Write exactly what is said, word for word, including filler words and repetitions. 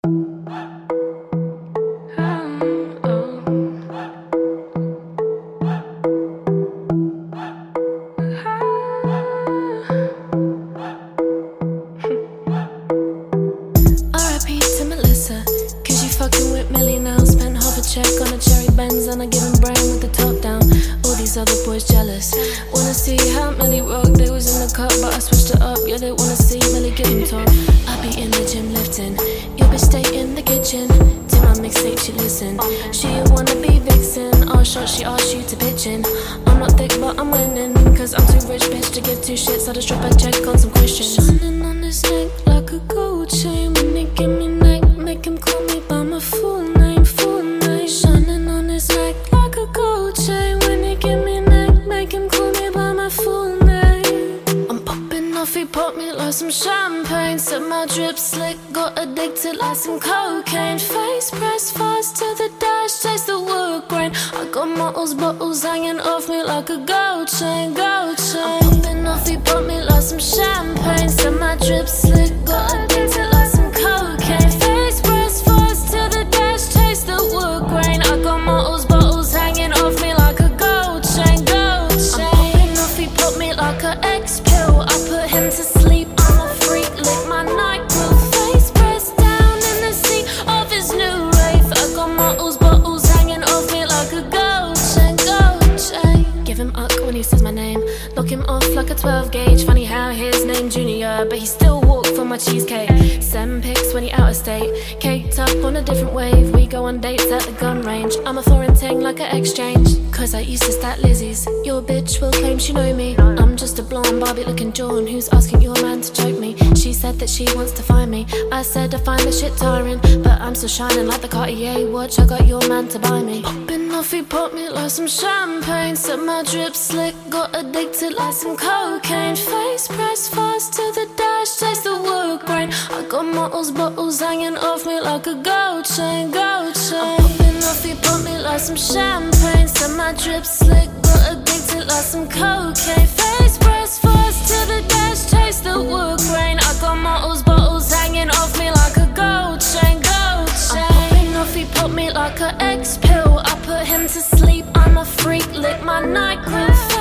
Fucking with Millie now, spent half a check on a cherry Benz, and I give him brain with the top down. All these other boys jealous, wanna see how Millie rock. They was in the cup, but I switched it up. Yeah, they wanna see Millie give him top. I be in the gym lifting, your bitch stay in the kitchen. To my mixtape she listen, she a wanna be vixen. All shot she asked you to pitch in. I'm not thick but I'm winning, cause I'm too rich bitch to give two shits. I just drop a check on some questions. Shining on his neck like a gold chain. When they give me neck, make him call me by my full name, full name. Shining on his neck like a gold chain. When he give me neck, make him call me by my full name. I'm popping off, he pop me like some champagne. Set my drip slick, got addicted like some cocaine. Face press fast to the dash, taste the wood grain. I got models, bottles hanging off me like a gold chain, gold chain. I'm popping off, he pop me like some champagne. Set my drip slick, got addicted like some cocaine. Face press fast to the dash, taste the wood grain. I got models, bottles hanging off me like a gold chain, gold chain. I'm popping off, he pop me like a X pill. I put him to sleep, I'm a freak, lick my NyQuil. Face pressed down in the seat of his new Wraith. I got models, bottles hanging off me like a gold chain, gold chain. Give him up when he says my name, lock him off like a twelve gauge. Funny how his name Junior, but he still walk for my cheesecake. Send pics when he out of state, caked up on a different wave. We go on dates at the gun range. I'm a foreign ting like an exchange, cause I used to stack Lizzie's. Your bitch will claim she know me, I'm just a blonde Barbie looking John who's asking your man to choke me. She said that she wants to find me, I said I find the shit tiring, but I'm still shining like the Cartier watch I got your man to buy me. Popping off, he pop me like some champagne. Set my drip slick, got addicted like some cocaine. Face press fast to the dash, taste the wood grain. I got models, bottles hanging off me like a gold chain, gold chain. I'm popping off, he pop me like some champagne. Set my drip slick, got addicted like some cocaine. Face press fast to the dash, taste the wood grain. I got models, bottles hanging off me like a gold chain, gold chain. I'm popping off, he pop me like a X pill. I put him to sleep, I'm a freak, lick my NyQuil.